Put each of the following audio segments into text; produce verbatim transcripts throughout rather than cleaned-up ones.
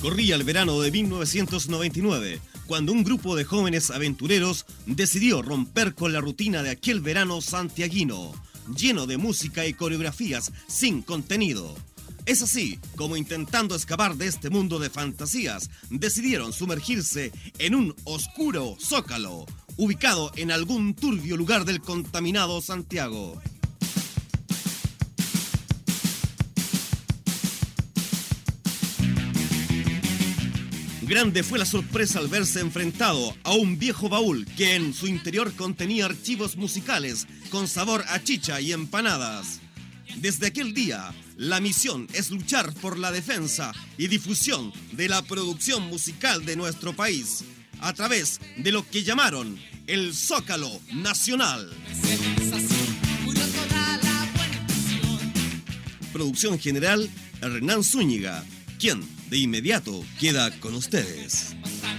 Corría el verano de mil novecientos noventa y nueve, cuando un grupo de jóvenes aventureros decidió romper con la rutina de aquel verano santiaguino, lleno de música y coreografías sin contenido. Es así como, intentando escapar de este mundo de fantasías, decidieron sumergirse en un oscuro zócalo, ubicado en algún turbio lugar del contaminado Santiago. Grande fue la sorpresa al verse enfrentado a un viejo baúl que en su interior contenía archivos musicales con sabor a chicha y empanadas. Desde aquel día, la misión es luchar por la defensa y difusión de la producción musical de nuestro país, a través de lo que llamaron el Zócalo Nacional. Producción general, Hernán Zúñiga, quien de inmediato queda con ustedes.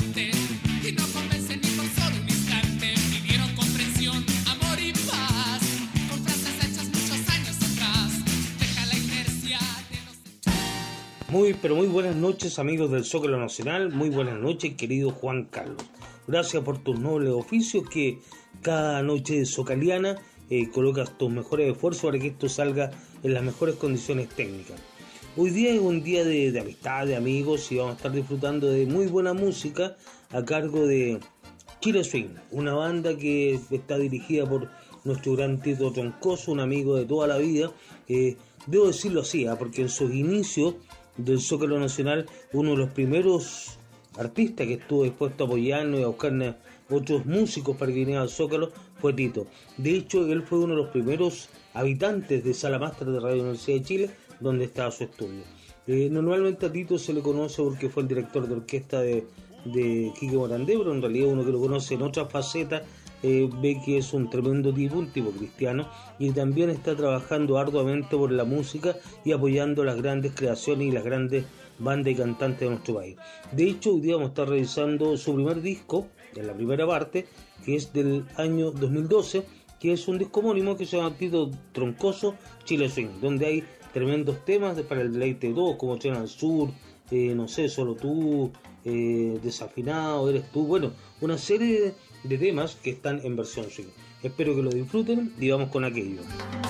Muy, pero muy buenas noches, amigos del Zócalo Nacional. Muy buenas noches, querido Juan Carlos. Gracias por tus nobles oficios que cada noche zocaliana eh, colocas tus mejores esfuerzos para que esto salga en las mejores condiciones técnicas. Hoy día es un día de, de amistad, de amigos, y vamos a estar disfrutando de muy buena música a cargo de Chile Swing, una banda que está dirigida por nuestro gran Tito Troncoso, un amigo de toda la vida. Eh, debo decirlo así, ¿eh? porque en sus inicios del Zócalo Nacional, uno de los primeros artistas que estuvo dispuesto a apoyarnos y a buscar otros músicos para que vinieran al Zócalo fue Tito. De hecho, él fue uno de los primeros habitantes de Sala Máster de Radio Universidad de Chile, donde estaba su estudio. Eh, normalmente a Tito se le conoce porque fue el director de orquesta de, de Quique Morandé, pero en realidad uno que lo conoce en otras facetas eh, ve que es un tremendo tipo, un tipo cristiano, y también está trabajando arduamente por la música y apoyando las grandes creaciones y las grandes bandas y cantantes de nuestro país. De hecho, hoy día vamos a estar revisando su primer disco, en la primera parte, que es del año dos mil doce, que es un disco homónimo que se llama Tito Troncoso Chile Swing, donde hay tremendos temas de, para el deleite de todos, como Tren al Sur, eh, no sé, Solo Tú, eh, Desafinado, Eres Tú, bueno, una serie de, de temas que están en versión swing. Espero que lo disfruten y vamos con aquello.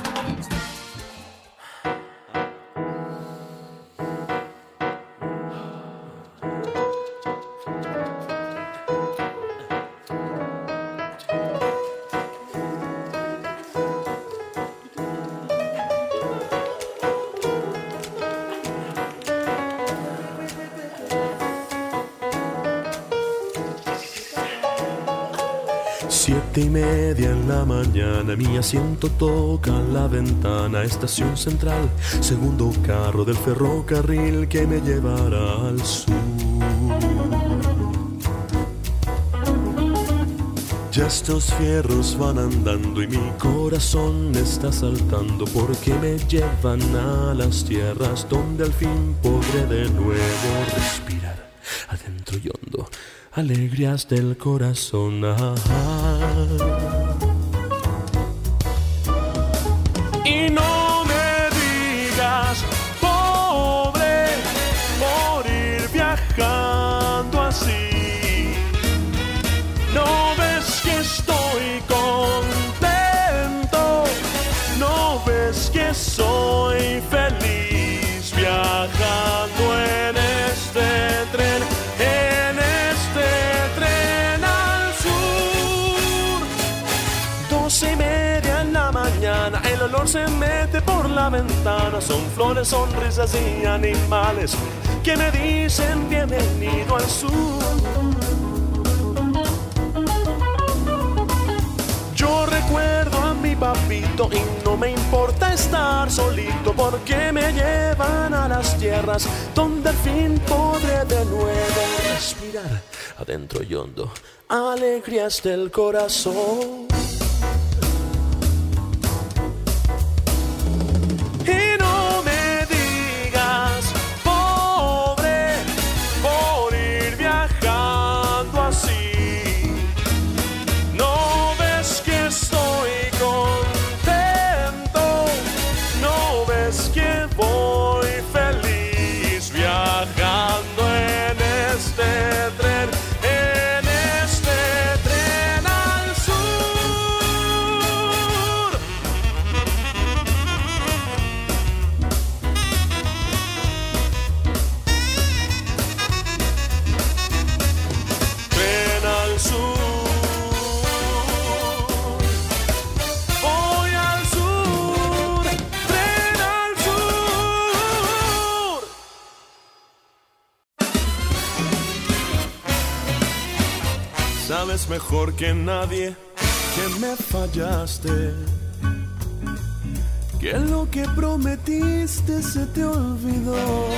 Siete y media en la mañana, mi asiento toca la ventana. Estación central, segundo carro del ferrocarril que me llevará al sur. Ya estos fierros van andando y mi corazón está saltando, porque me llevan a las tierras donde al fin podré de nuevo respirar adentro y hondo alegrías del corazón. Y no me digas, pobre, morir viajando así. No ves que estoy contento, no ves que soy feliz viajando en este tren. Doce y media en la mañana, el olor se mete por la ventana. Son flores, sonrisas y animales que me dicen bienvenido al sur. Yo recuerdo a mi papito y no me importa estar solito, porque me llevan a las tierras donde al fin podré de nuevo respirar adentro y hondo alegrías del corazón. Voy feliz viajando en Sabes mejor que nadie que me fallaste, que lo que prometiste se te olvidó.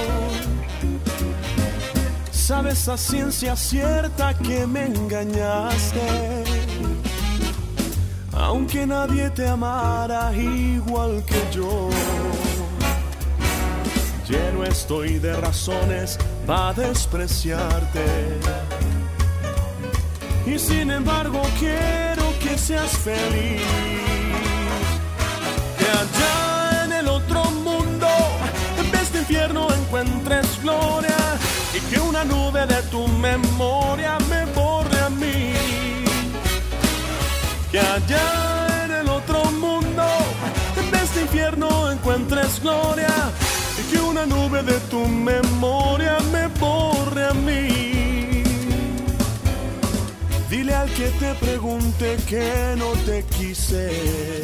Sabes a ciencia cierta que me engañaste, aunque nadie te amara igual que yo. Lleno estoy de razones para despreciarte, y sin embargo quiero que seas feliz, que allá en el otro mundo, en vez de infierno, encuentres gloria, y que una nube de tu memoria me borre a mí. Que allá en el otro mundo, en vez de infierno, encuentres gloria, y que una nube de tu memoria me borre a mí. Dile al que te pregunte que no te quise,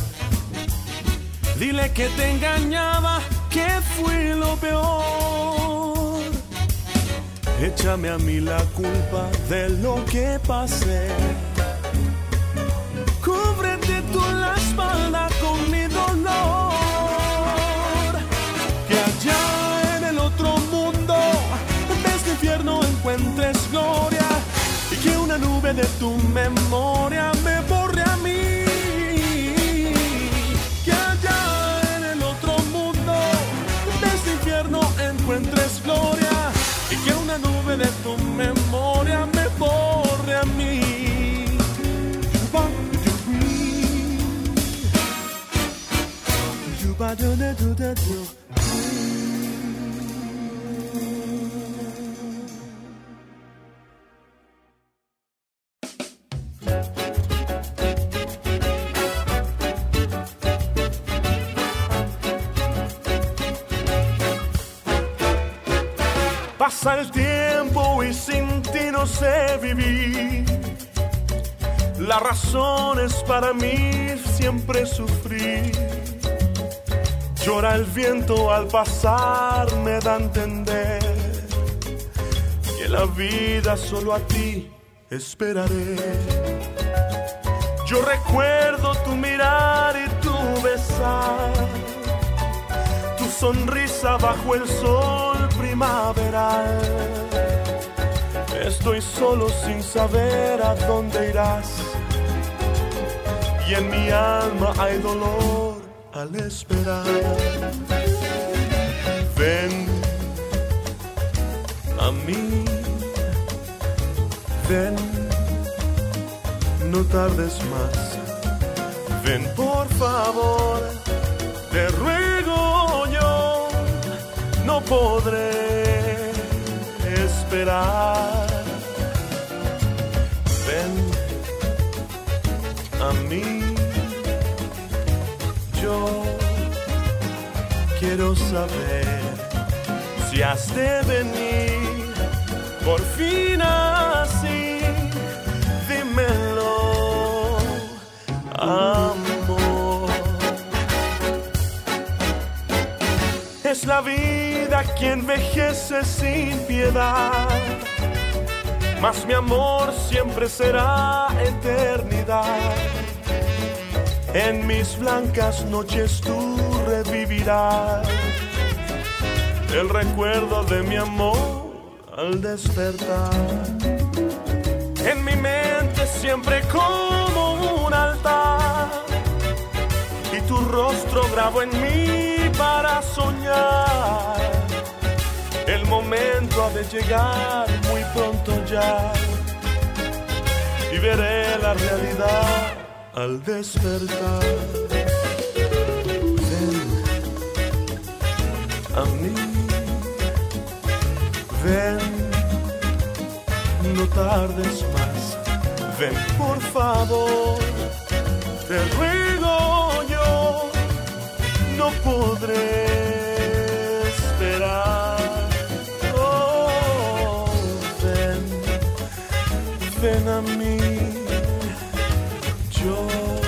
dile que te engañaba, que fui lo peor. Échame a mí la culpa de lo que pasé, cúbrete tú la espalda con mi dolor. Que allá en el otro mundo, en vez de infierno, encuentres gloria, y que una nube de tu memoria me borre a mí. Que allá en el otro mundo, en vez de infierno, encuentres gloria, y que una nube de tu memoria me borre a mí. Pasa el tiempo y sin ti no sé vivir. Las razones para mí siempre sufrir. Llora el viento al pasar, me da a entender que la vida solo a ti esperaré. Yo recuerdo tu mirar y tu besar, tu sonrisa bajo el sol primaveral. Estoy solo sin saber a dónde irás, y en mi alma hay dolor al esperar. Ven a mí, ven, no tardes más. Ven por favor, te ruego yo, no podré esperar. Ven a mí, yo quiero saber si has de venir por fin así. Dímelo, amor. Es la vida quien envejece sin piedad, mas mi amor siempre será eternidad. En mis blancas noches tú revivirás el recuerdo de mi amor al despertar. En mi mente siempre como un altar, y tu rostro grabo en mí para soñar. El momento ha de llegar muy pronto ya, y veré la realidad al despertar. Ven a mí, ven, no tardes más. Ven por favor, te ruego yo, no podré esperar. Oh, ven, ven a mí. Yo,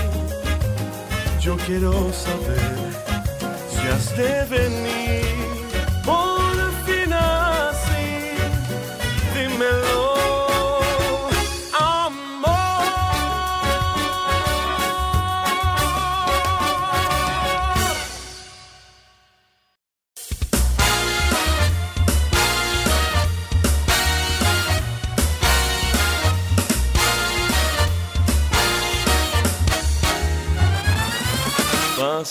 yo quiero saber si has de venir por fin así. Dímelo, amor.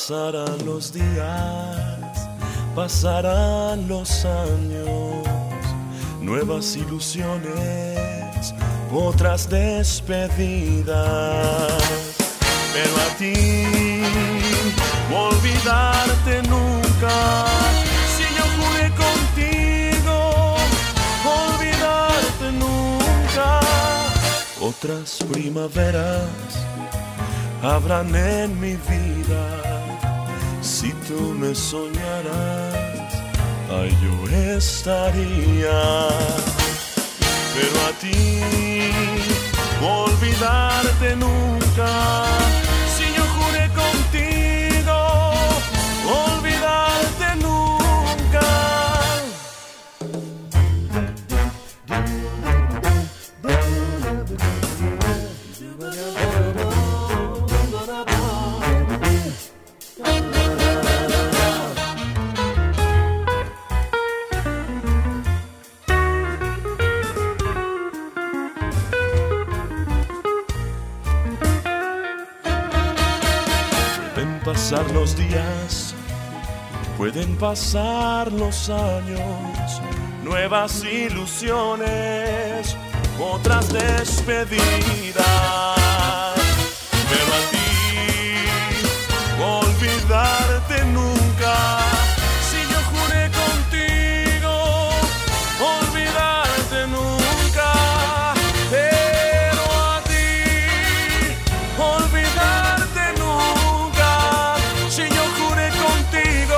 Pasarán los días, pasarán los años, nuevas ilusiones, otras despedidas. Pero a ti, olvidarte nunca, si yo juré contigo, olvidarte nunca. Otras primaveras habrán en mi vida, si tú me soñaras, ay, yo estaría. Pero a ti, olvidarte nunca, si yo juré contigo, olvidarte nunca. Pasar los días, pueden pasar los años, nuevas ilusiones, otras despedidas. Pero a ti, olvidarte nunca, si yo juré contigo, olvidarte nunca. Pero a ti, olvidarte nunca, si yo juré contigo,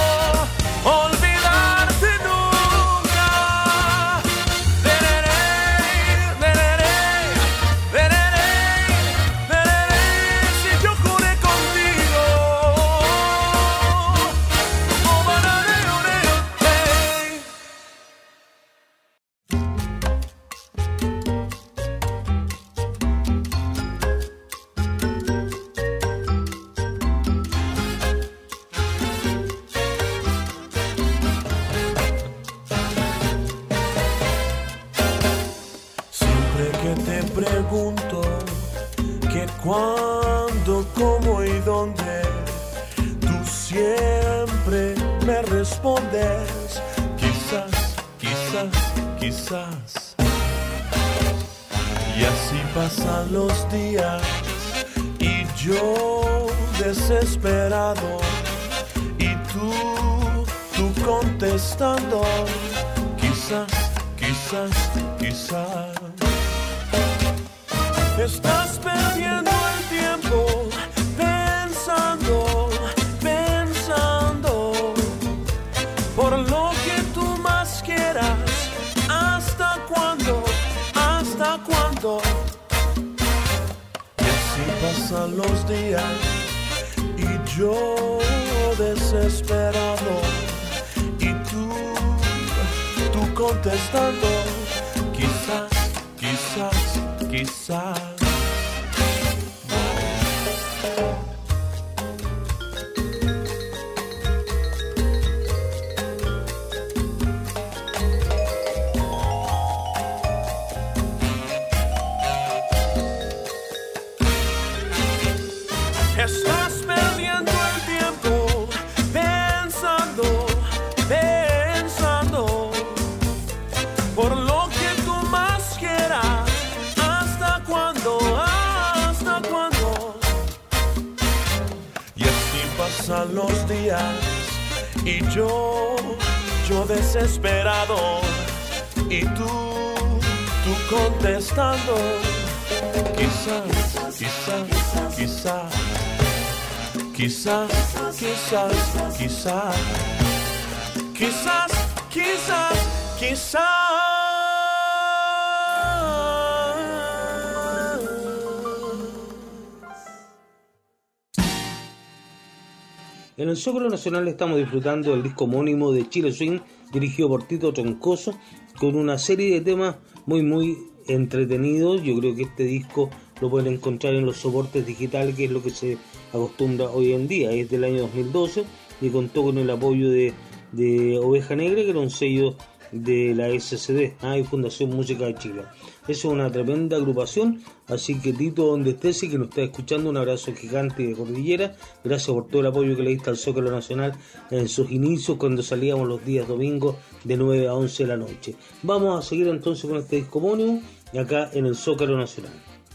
olvidarte nunca. Dereré, dereré, dereré, dereré, si yo juré contigo. Oh, bararé, oré, hey. Siempre que te pregunto que cuándo, cómo y dónde, tú siempre me respondes quizás, quizás, quizás. Y así pasan los días y yo desesperado, y tú, tú contestando quizás, quizás, quizás. Estás perdiendo el tiempo pensando, pensando, por lo que tú más quieras. ¿Hasta cuándo? ¿Hasta cuándo? Y así pasan los días y yo desesperado, y tú, tú contestando quizás, quizás, quizás. Estás perdiendo el tiempo pensando, pensando, por lo que tú más quieras. ¿Hasta cuándo? ¿Hasta cuándo? Y así pasan los días y yo, yo desesperado, y tú, tú contestando quizás, quizás, quizás. Quizás, quizás, quizás, quizás, quizás, quizás. En el Zócalo Nacional estamos disfrutando del disco homónimo de Chile Swing, dirigido por Tito Troncoso, con una serie de temas muy muy entretenidos. Yo creo que este disco lo pueden encontrar en los soportes digitales, que es lo que se acostumbra hoy en día. Es del año dos mil doce y contó con el apoyo de, de Oveja Negra, que era un sello de la S C D, ¿ah? y Fundación Música de Chile. Es una tremenda agrupación, así que Tito, donde estés y que nos está escuchando, un abrazo gigante de cordillera. Gracias por todo el apoyo que le diste al Zócalo Nacional en sus inicios, cuando salíamos los días domingos de nueve a once de la noche. Vamos a seguir entonces con este disco homónimo acá en el Zócalo Nacional.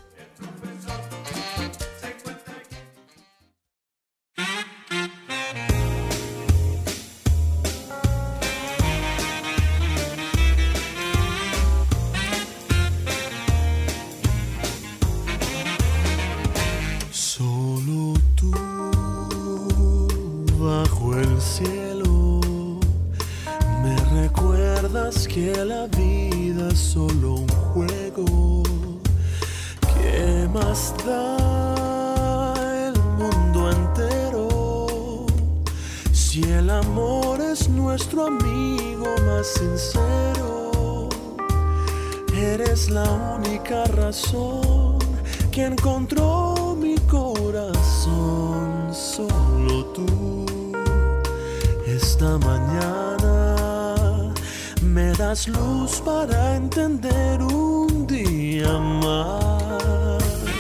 Que la vida es solo un juego. ¿Qué más da el mundo entero si el amor es nuestro amigo más sincero? Eres la única razón que encontró mi corazón. Solo tú. Esta mañana me das luz para entender un día más.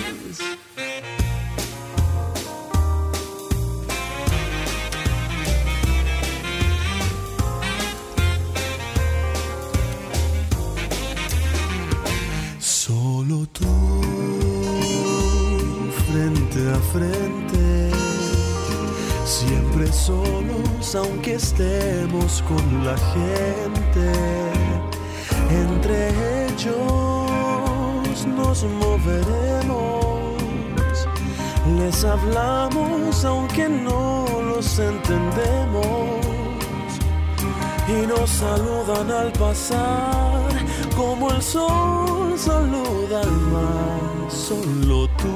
Solo tú, frente a frente, siempre solos, aunque estemos con la gente. Entre ellos nos moveremos, les hablamos aunque no los entendemos, y nos saludan al pasar como el sol saluda al mar. Solo tú,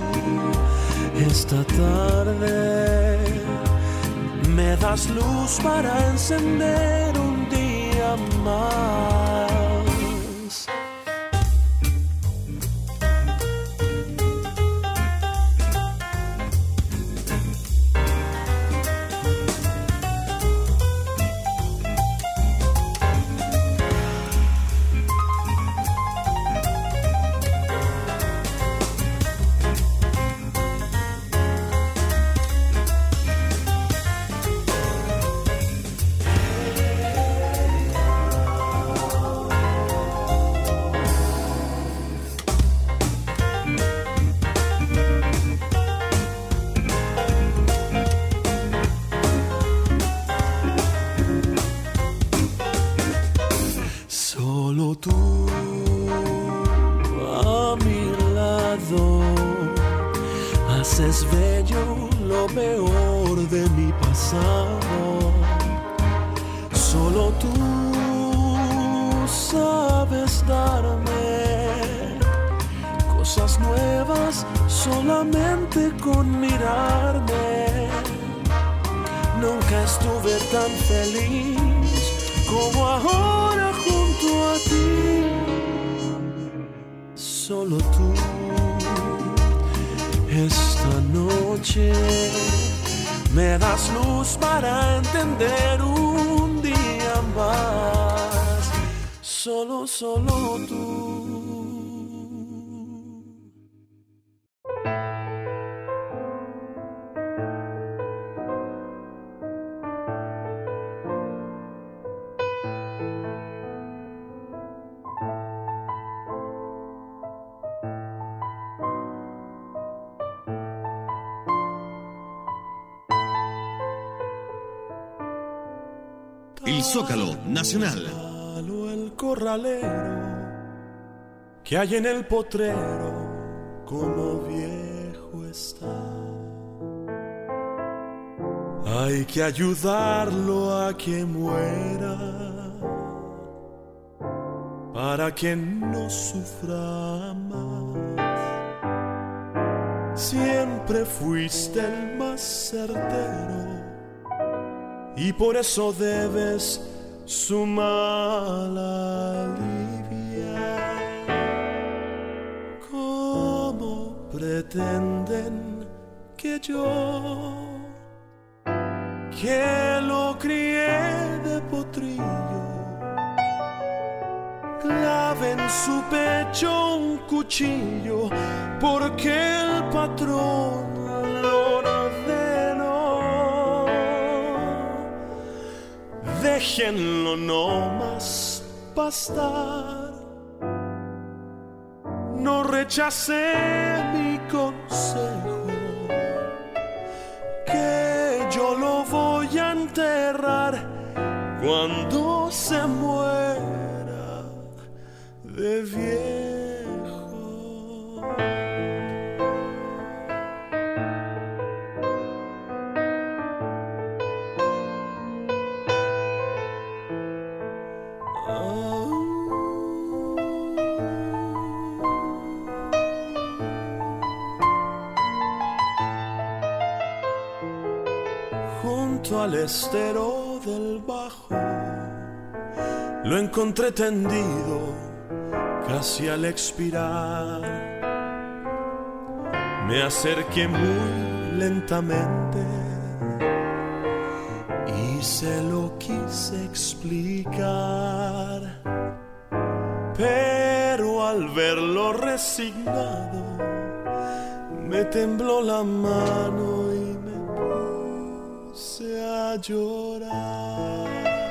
esta tarde me das luz para encender un día más. Es bello lo peor de mi pasado. Solo tú sabes darme cosas nuevas solamente con mirarme. Nunca estuve tan feliz como ahora junto a ti. Solo tú. Esta noche me das luz para entender un día más. Solo, solo tú. El Zócalo Nacional. El corralero que hay en el potrero, como viejo está. Hay que ayudarlo a que muera para que no sufra más. Siempre fuiste el más certero y por eso debes su mal aliviar. ¿Cómo pretenden que yo, que lo crié de potrillo, su pecho un cuchillo, porque el patrón lo ordenó. Déjenlo nomás pastar, no rechacé mi consejo, que yo lo voy a enterrar cuando se muera de viejo. Junto al estero del Bajo lo encontré tendido casi al expirar. Me acerqué muy lentamente y se lo quise explicar, pero al verlo resignado me tembló la mano y me puse a llorar.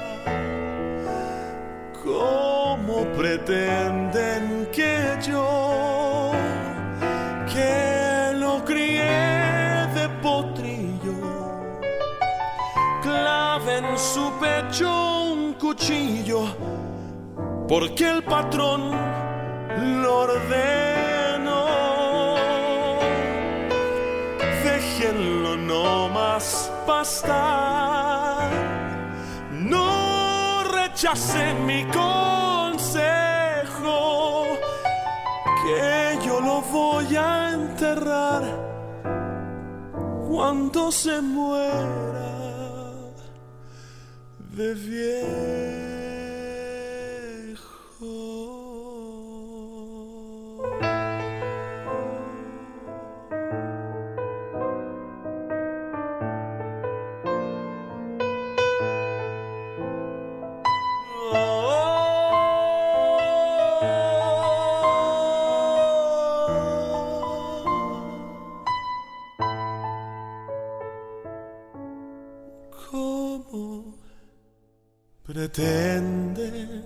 ¿Cómo pretenden que yo, que lo crié de potrillo, clave en su pecho un cuchillo, porque el patrón lo ordenó? Déjenlo nomás pastar, no rechacen mi consejo, que yo lo voy a enterrar cuando se muera de viejo. ¿Cómo pretenden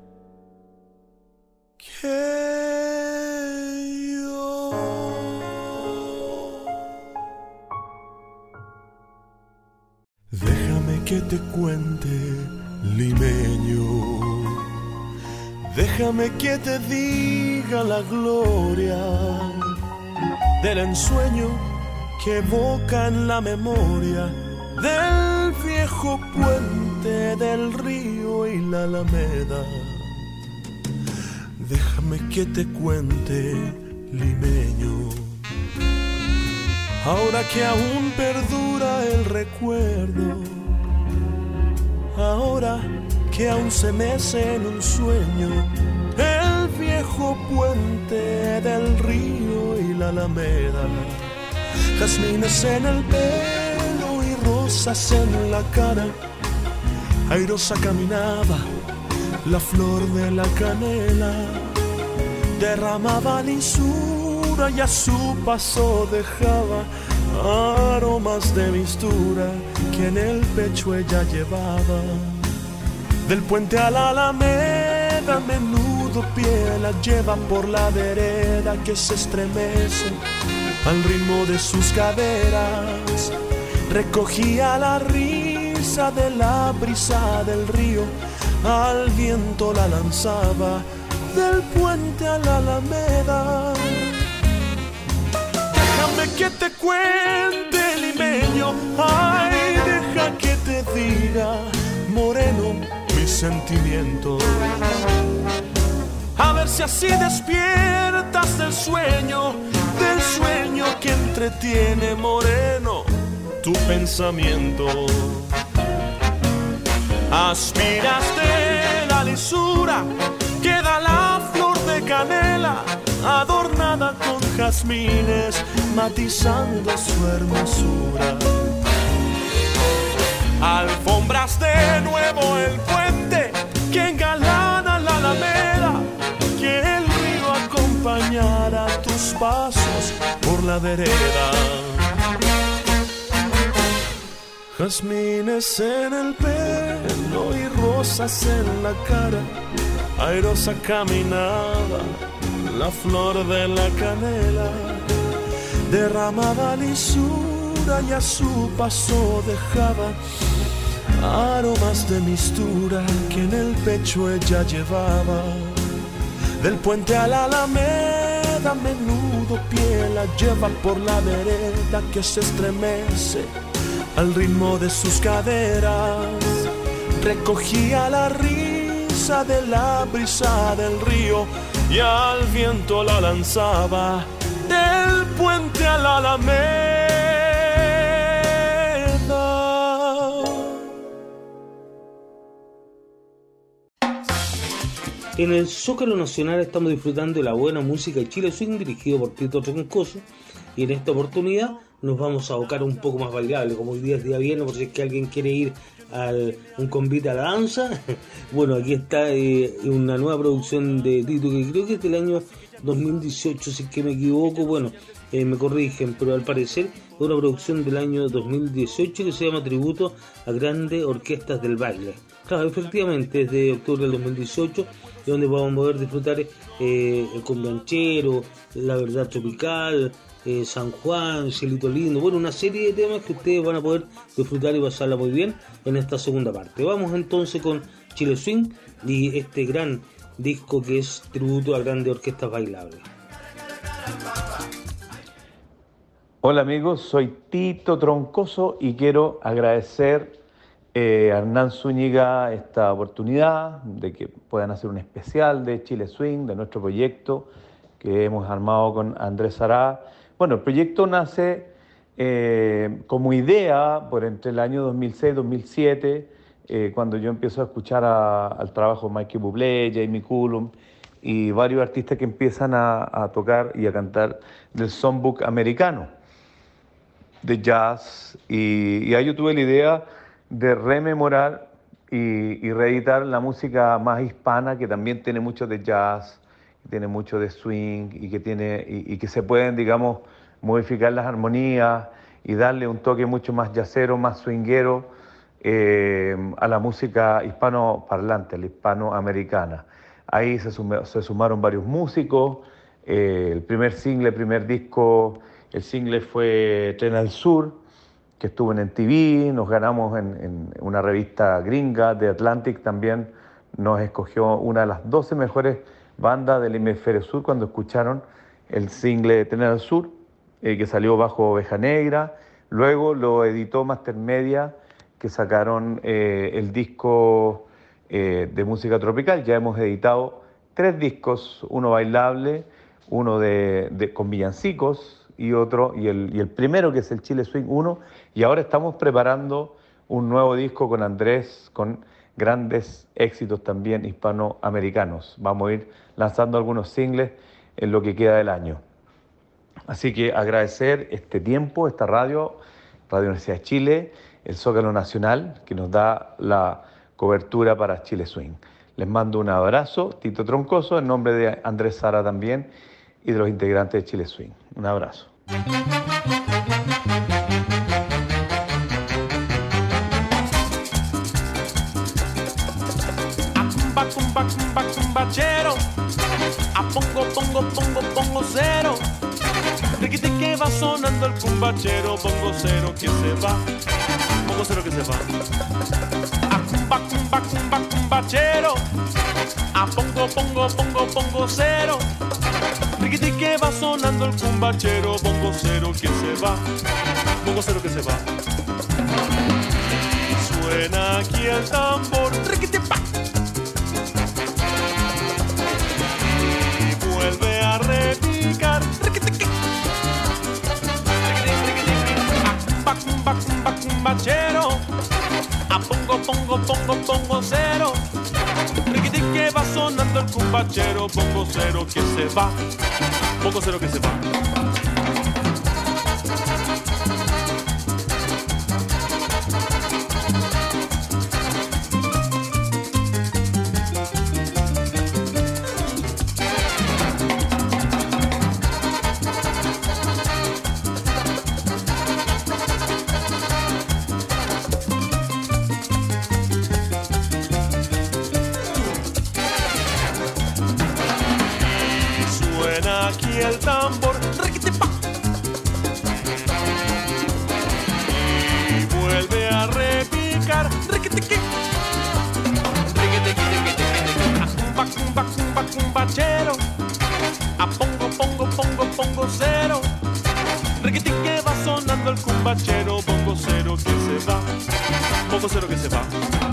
que yo? Déjame que te cuente, limeño, déjame que te diga la gloria del ensueño que evoca en la memoria del viejo puente del río y la Alameda. Déjame que te cuente, limeño, ahora que aún perdura el recuerdo, ahora que aún se mece en un sueño el viejo puente del río y la Alameda. Jazmines en el pelo y rosas en la cara, airosa caminaba la flor de la canela, derramaba lisura y a su paso dejaba aromas de mistura que en el pecho ella llevaba. Del puente a la Alameda, a menudo pie la lleva por la vereda que se estremece al ritmo de sus caderas. Recogía la risa de la brisa del río, al viento la lanzaba del puente a la Alameda. Déjame que te cuente, limeño, ay, deja que te diga, moreno, mis sentimientos. A ver si así despiertas del sueño, del sueño que entretiene, moreno, tu pensamiento. Aspiraste la lisura que da la flor de canela, adornada con jazmines, matizando su hermosura. Alfombras de nuevo el puente que engalana la Alameda, que sus pasos por la vereda. Jazmines en el pelo y rosas en la cara, airosa caminaba la flor de la canela, derramaba lisura y a su paso dejaba aromas de mistura que en el pecho ella llevaba. Del puente a la alameda, a menudo pie la lleva por la vereda que se estremece al ritmo de sus caderas. Recogía la risa de la brisa del río y al viento la lanzaba del puente a la alameda. En el Zócalo Nacional estamos disfrutando de la buena música de Chile Swing dirigido por Tito Troncoso, y en esta oportunidad nos vamos a abocar un poco más bailable, como hoy día es día viernes, por si es que alguien quiere ir a un convite a la danza. Bueno, aquí está eh, una nueva producción de Tito, que creo que es del año dos mil dieciocho, si es que me equivoco, bueno, eh, me corrigen, pero al parecer es una producción del año dos mil dieciocho que se llama Tributo a Grandes Orquestas del Baile. Claro, efectivamente, es de octubre del dos mil dieciocho, donde vamos a poder disfrutar eh, el Conganchero, La Verdad Tropical, eh, San Juan, Cielito Lindo, bueno, una serie de temas que ustedes van a poder disfrutar y pasarla muy bien en esta segunda parte. Vamos entonces con Chile Swing y este gran disco que es Tributo a Grandes Orquestas Bailables. Hola amigos, soy Tito Troncoso y quiero agradecer Eh, a Hernán Zúñiga esta oportunidad de que puedan hacer un especial de Chile Swing, de nuestro proyecto que hemos armado con Andrés Sará. Bueno, el proyecto nace eh, como idea por entre el año dos mil seis y dos mil siete, eh, cuando yo empiezo a escuchar a, al trabajo de Mikey Bublé, Jamie Cullum y varios artistas que empiezan a, a tocar y a cantar del songbook americano, de jazz, y, y ahí yo tuve la idea de rememorar y, y reeditar la música más hispana, que también tiene mucho de jazz, que tiene mucho de swing y que, tiene, y, y que se pueden, digamos, modificar las armonías y darle un toque mucho más jazzero, más swinguero eh, a la música hispanoparlante, a la hispanoamericana. Ahí se, sum, se sumaron varios músicos. Eh, el primer single, el primer disco, el single fue Tren al Sur, que estuvo en M T V, nos ganamos en, en una revista gringa, The Atlantic también nos escogió una de las doce mejores bandas del hemisferio sur cuando escucharon el single Tren al Sur, eh, que salió bajo Oveja Negra. Luego lo editó Master Media, que sacaron eh, el disco eh, de música tropical. Ya hemos editado tres discos, uno bailable, uno de, de, con villancicos, y otro, y el, y el primero que es el Chile Swing uno, y ahora estamos preparando un nuevo disco con Andrés, con grandes éxitos también hispanoamericanos. Vamos a ir lanzando algunos singles en lo que queda del año. Así que agradecer este tiempo, esta radio, Radio Universidad de Chile, el Zócalo Nacional, que nos da la cobertura para Chile Swing. Les mando un abrazo, Tito Troncoso, en nombre de Andrés Sara también, y de los integrantes de Chile Swing. Un abrazo. Acumba, cumba, cumba, cumbachero. A pongo, pongo, pongo, pongo cero. Riquite que va sonando el cumbachero. Pongo cero que se va. Pongo cero que se va. Acumba, cumba, cumba, cumbachero. A pongo, pongo, pongo, pongo cero. Riquiti que va sonando el cumbachero, pongo cero que se va, pongo cero que se va. Suena aquí el tambor, riquiti pa. Y vuelve a repicar, riquiti que. A cumba, cumba, cumba, cumbachero. A pongo, pongo, pongo, pongo cero. Riquiti que va sonando el cumbachero, pongo cero que se va. Pongo cero que se va. y el tambor, riquitipa. Y vuelve a repicar, riquitiqui. Cumba, cumba, cumba, cumbachero. A pongo, pongo, pongo, pongo cero. Riquitín que va sonando el cumbachero. Pongo cero que se va. Pongo cero que se va.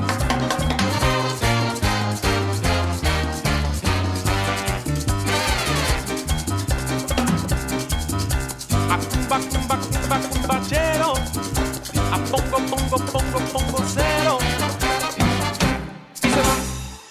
A cumba, cumba, cumba, cumbachero. A pongo, pongo, pongo, pongo cero. Y se va.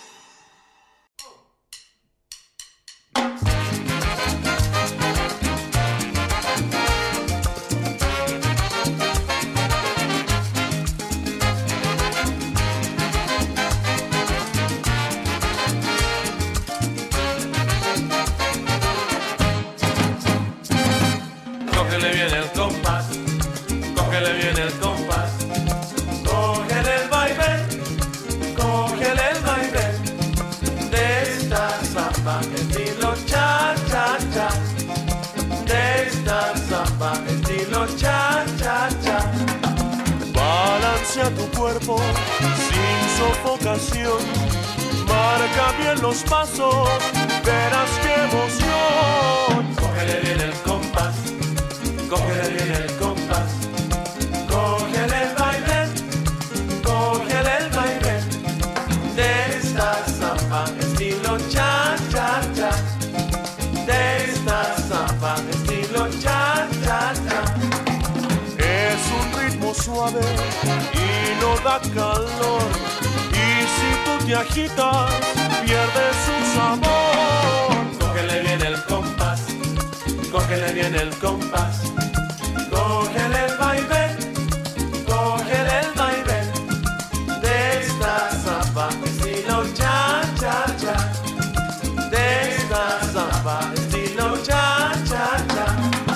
Cógele bien el compás, cógele bien el compás, cógele el vaivén, cógele el vaivén de esta samba estilo cha cha cha, de esta samba estilo cha cha cha. Balancea tu cuerpo sin sofocación, marca bien los pasos, verás qué emoción. Cógele bien el compás, cógele bien el compás, cógele el vaivén, cógele el vaivén de esta samba estilo cha cha cha, de esta samba estilo cha cha cha. Es un ritmo suave y no da calor, y si tú te agitas pierdes su sabor. Cógele bien el compás, cógele bien el compás, cógele el vaivén, cógele el vaivén de esta samba estilo cha cha cha, de esta samba estilo cha cha cha.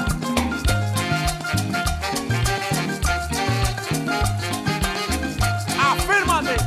¡Afírmate!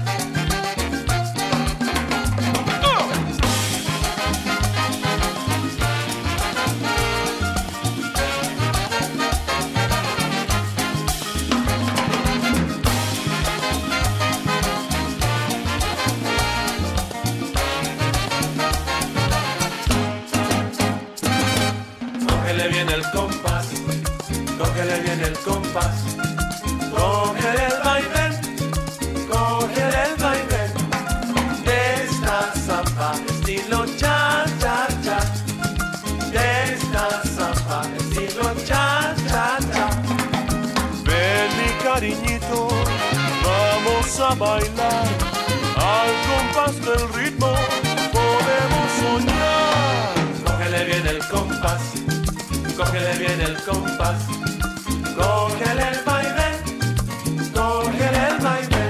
Cógele bien el compás, cógele bien el compás, cógele el vaivén, cógele el vaivén de esta samba estilo cha cha cha, de esta samba estilo cha cha cha. Ven mi cariñito, vamos a bailar, al compás del ritmo podemos soñar. Cógele bien el compás, cógele bien el compás, cógele el vaivén, cógele el vaivén.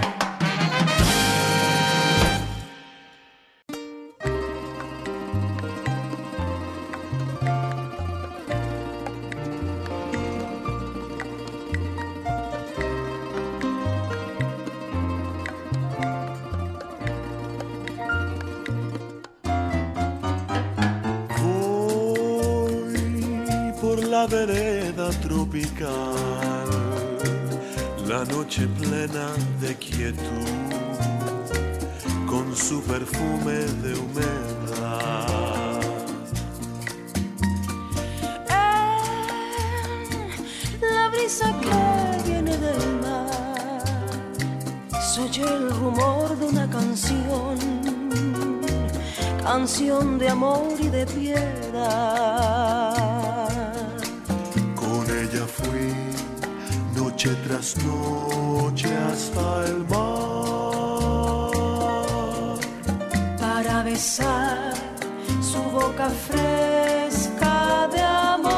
La vereda tropical, la noche plena de quietud, con su perfume de humedad. Eh, la brisa que viene del mar, se oye el rumor de una canción, canción de amor y de piedad. Fui noche tras noche hasta el mar para besar su boca fresca de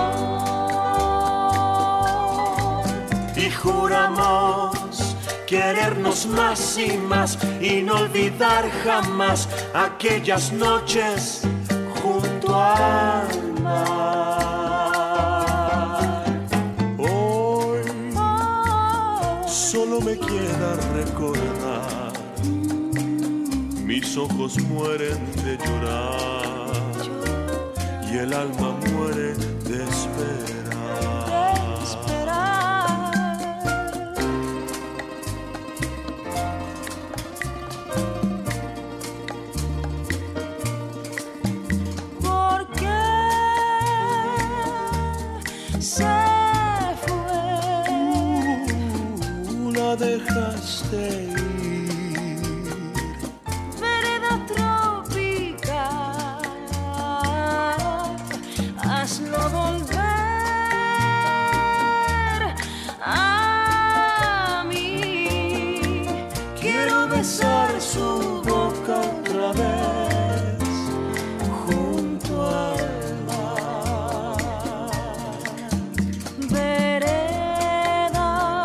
amor. Y juramos querernos más y más y no olvidar jamás aquellas noches junto al mar. Solo me queda recordar, mis ojos mueren de llorar y el alma muere de esperar. De esperar. ¿Por qué se fue? Tú la dejaste ir. Vereda tropical, hazlo volver a mí. Quiero besar su boca otra vez junto al mar. Vereda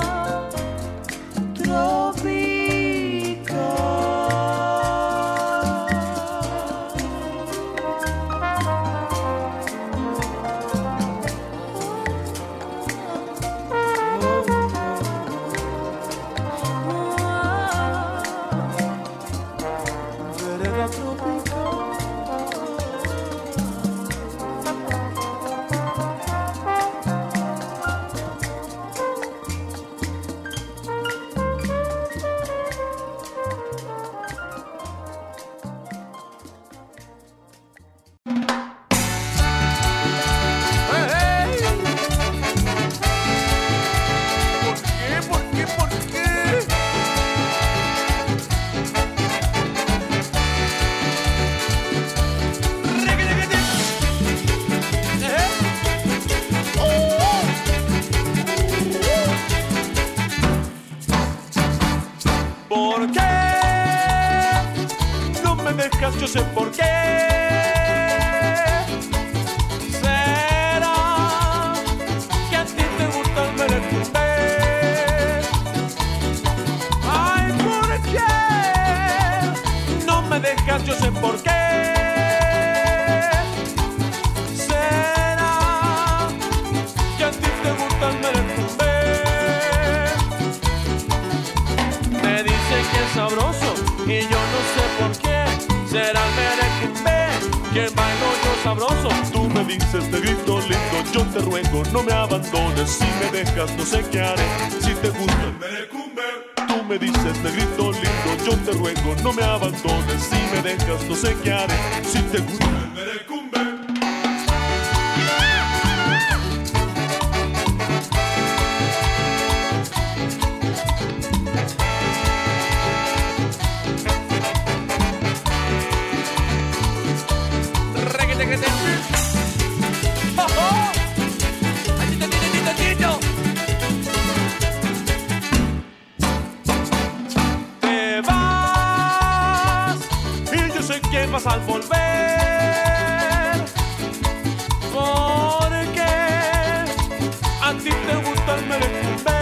Yo sé por qué. Será que a ti te gusta el merecumbe. Ay, ¿por qué no me dejas? Yo sé por qué. Será que a ti te gusta el merecumbe. Me dicen que es sabroso y yo no sé por qué. Será el merecumbe que bailo yo sabroso. Tú me dices, negrito lindo, yo te ruego, no me abandones. Si me dejas, no sé qué haré. Si te gusta el merecumbe. Tú me dices, negrito lindo, yo te ruego, no me abandones. Si me dejas, no sé qué haré. Si te gusta el merecumbe. Te vas y yo sé que vas al volver, porque a ti te gusta el merecumbe.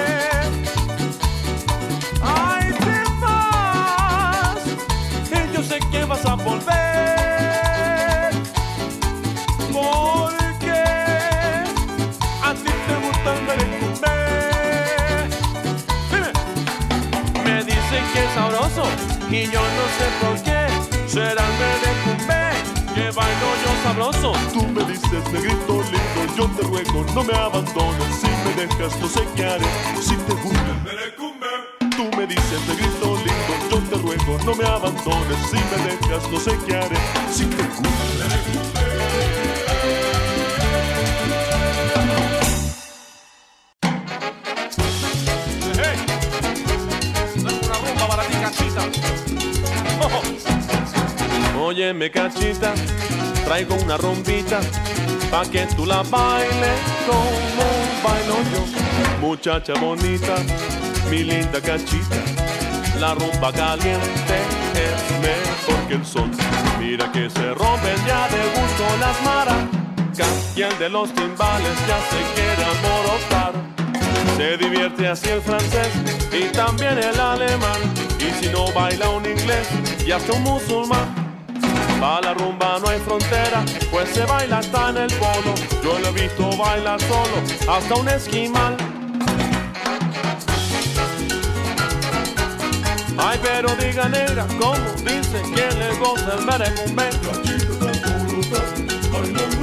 Ay, te vas y yo sé que vas a volver, porque a ti te gusta el merecumbe. Dime. Me dicen que es sabroso y yo no sé por qué. Será el merecumbe que bailo yo sabroso. Tú me dices, negrito lindo, yo te ruego, no me abandones. Si me dejas, no sé qué haré. Si te gusta el merecumbe. Tú me dices, negrito lindo, yo te ruego, no me abandones. Si me dejas, no sé qué haré. Si te gusta el merecumbe. Hey, dame una rumba para ti, cachita. Oh. Óyeme, cachita, traigo una rumbita pa' que tú la bailes como bailo yo. Muchacha bonita, mi linda cachita, la rumba caliente es mejor que el sol. Mira que se rompen ya de gusto las maracas y el de los timbales ya se quiere alborotar. Se divierte así el francés y también el alemán, y si no baila un inglés y hasta un musulmán. Pa' la rumba no hay frontera, pues se baila hasta en el polo. Yo lo he visto bailar solo, hasta un esquimal. Ay, pero diga negra, ¿cómo dice que le goza el merecumbe? Cachita tan brutal, bailando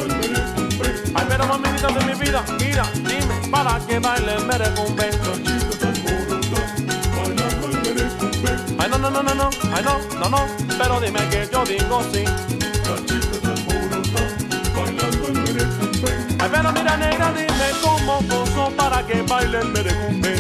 mira, mira, dime, para que baile el merecumbe. Las chicas del Morondón bailando el merecumbe. Ay, no, no, no, no, no, ay, no, no, no, pero dime que yo digo sí. Las chicas del Morondón bailando el merecumbe. Ay, pero mira, negra, dime cómo gozo para que baile el merecumbe.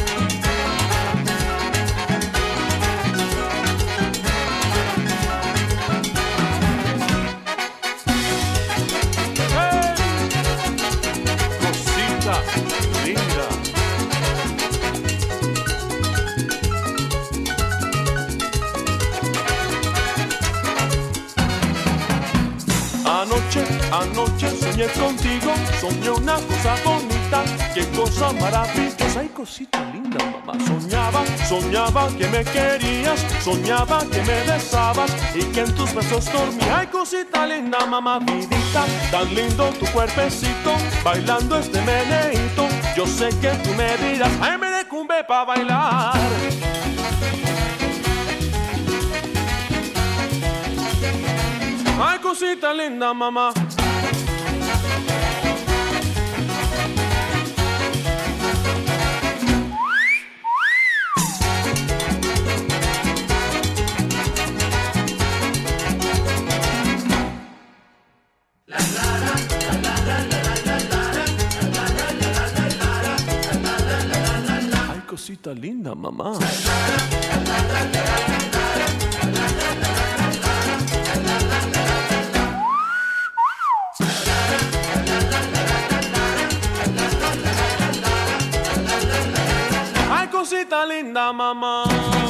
Anoche, anoche soñé contigo, soñé una cosa bonita, qué cosa maravillosa y cosita linda, mamá. Soñaba, soñaba que me querías, soñaba que me besabas y que en tus besos dormía. Ay, cosita linda, mamá, vidita, tan lindo tu cuerpecito, bailando este meneíto. Yo sé que tú me dirás, ay, merecumbe pa' bailar. Ay, cosita linda, mamá. Ay, cosita linda, mamá. Cosita linda, mamá.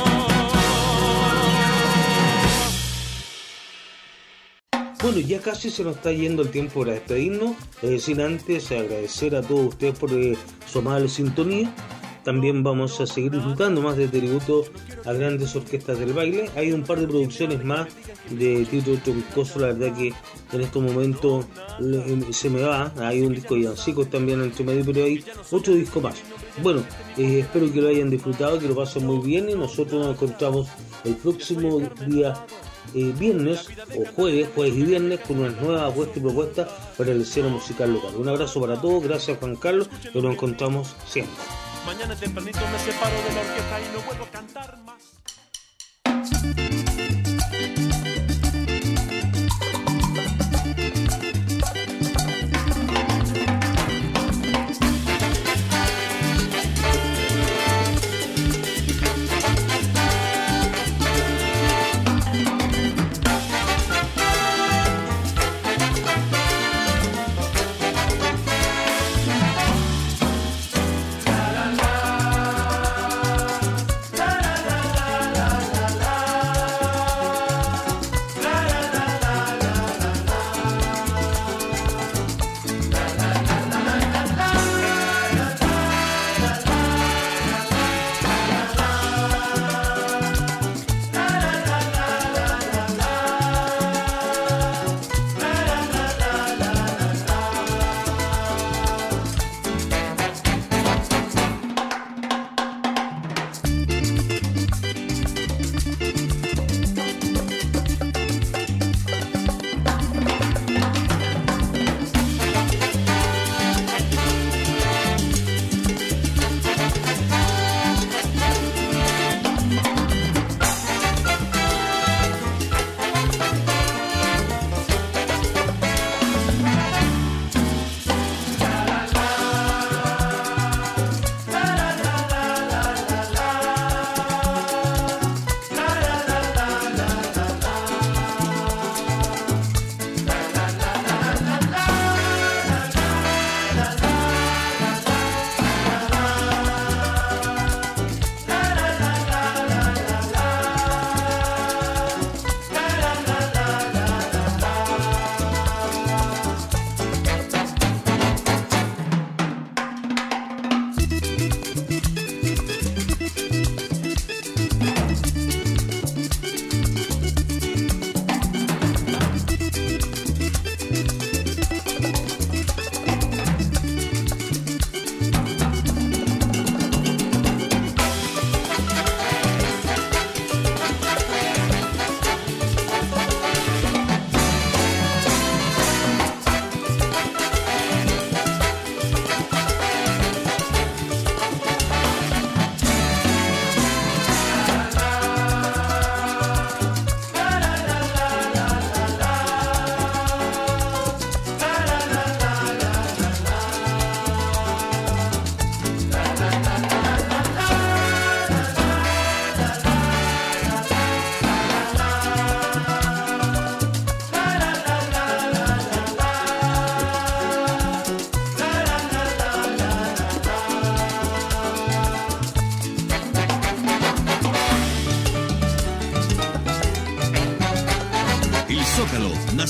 Bueno, ya casi se nos está yendo el tiempo para despedirnos, eh, sin antes agradecer a todos ustedes por eh, su amable sintonía. También vamos a seguir disfrutando más de tributo a grandes orquestas del baile. Hay un par de producciones más de Tito Troncoso, la verdad que en estos momentos se me va. Hay un disco de Yancicos también entre medio, pero hay otro disco más. Bueno, eh, espero que lo hayan disfrutado, que lo pasen muy bien y nosotros nos encontramos el próximo día eh, viernes o jueves, jueves y viernes con una nueva apuesta y propuesta para el escena musical local. Un abrazo para todos, gracias Juan Carlos, y nos encontramos siempre. Mañana tempranito me separo de la orquesta y no vuelvo a cantar más.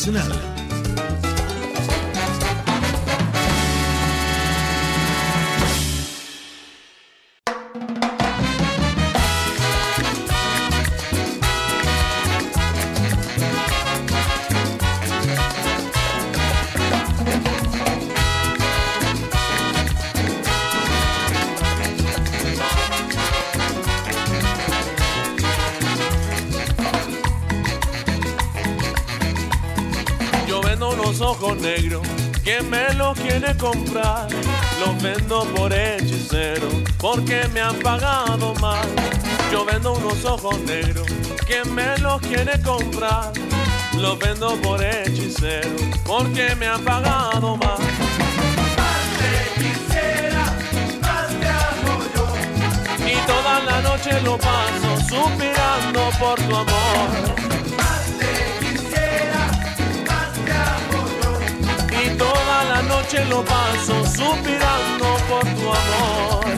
Nacional. Ojos negros, ¿quién me los quiere comprar? Los vendo por hechicero, porque me han pagado mal. Yo vendo unos ojos negros, ¿quién me los quiere comprar? Los vendo por hechicero, porque me han pagado mal. Más te quisiera, más te amo yo. Y toda la noche lo paso suspirando por tu amor. Toda la noche lo paso suspirando por tu amor.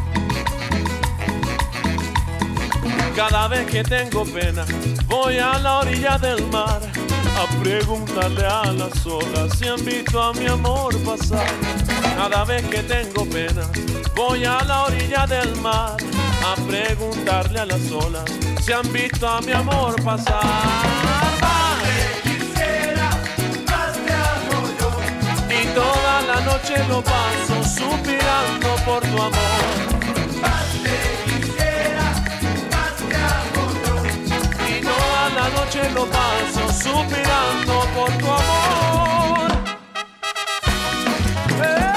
Cada vez que tengo pena voy a la orilla del mar a preguntarle a las olas si han visto a mi amor pasar. Cada vez que tengo pena voy a la orilla del mar a preguntarle a las olas si han visto a mi amor pasar. Toda la noche lo paso suspirando por tu amor. Más te quisiera, más te amo yo. Y toda la noche lo paso suspirando por tu amor. ¡Eh!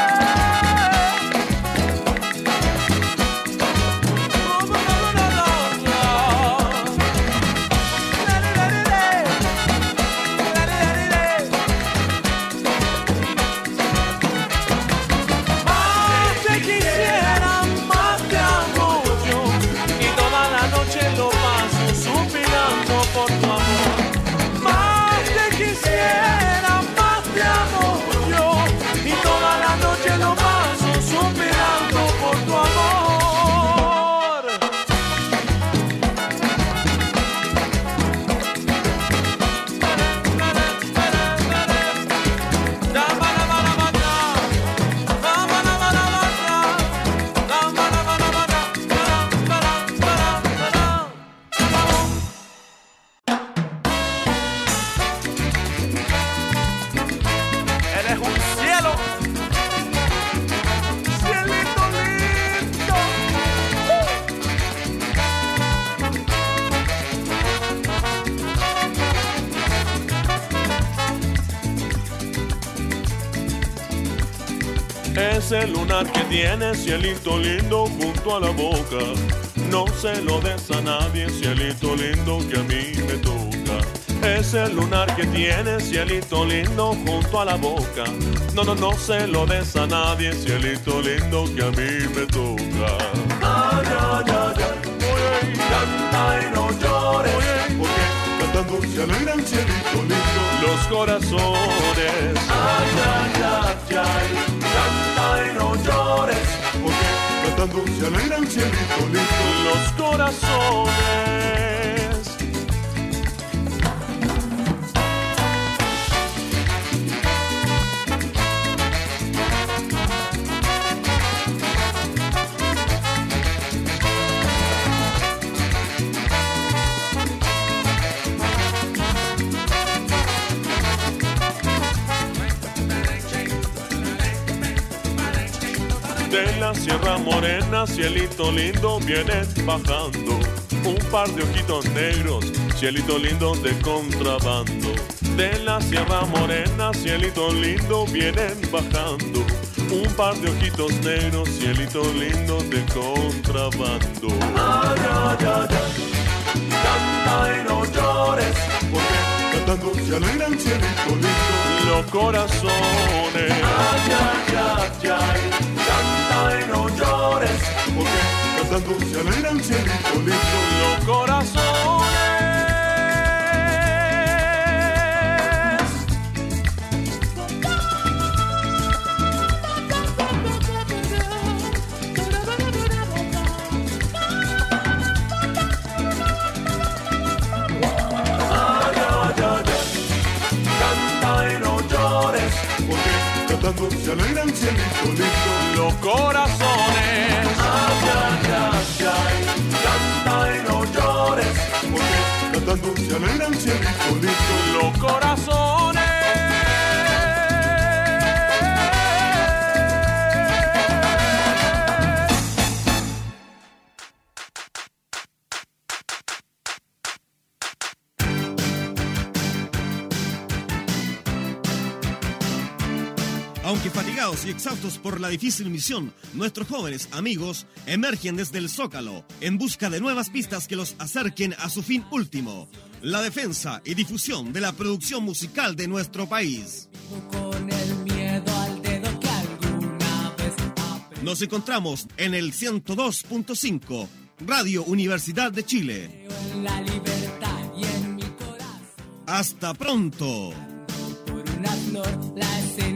Ese lunar que tiene, cielito lindo, junto a la boca, no se lo des a nadie, cielito lindo, que a mí me toca. Ese lunar que tiene, cielito lindo, junto a la boca, no, no, no se lo des a nadie, cielito lindo, que a mí me toca. Ay, ay, ay, ay, canta y no llores, porque cantando se alegran, cielito lindo, los corazones. Ay, ay, ay, ay, canta y no llores, porque cantando se alegran, cielito lindo, los corazones. De la Sierra Morena, cielito lindo, vienen bajando un par de ojitos negros, cielito lindo de contrabando. De la Sierra Morena, cielito lindo, vienen bajando un par de ojitos negros, cielito lindo de contrabando. Ay, ay, ay, ay, canta y no llores, porque cantando se alegran, cielito lindo, los corazones. Ay, ay, ay, ay, canta y no llores, porque cantando se alegran, cielito lindo, los corazones. Ay, ay, ay, ay, canta cantando se alegran cielito lindo. Los corazones, Ay, ay, ay, ay, canta y no llores, porque cantando se alegran cielito lindo. los corazones. Aunque fatigados y exhaustos por la difícil misión, nuestros jóvenes amigos emergen desde el Zócalo en busca de nuevas pistas que los acerquen a su fin último, la defensa y difusión de la producción musical de nuestro país. Con el miedo al dedo que alguna vez aprendí. Nos encontramos en el ciento dos punto cinco, Radio Universidad de Chile. En la libertad y en mi corazón. ¡Hasta pronto! Por una flor la esencia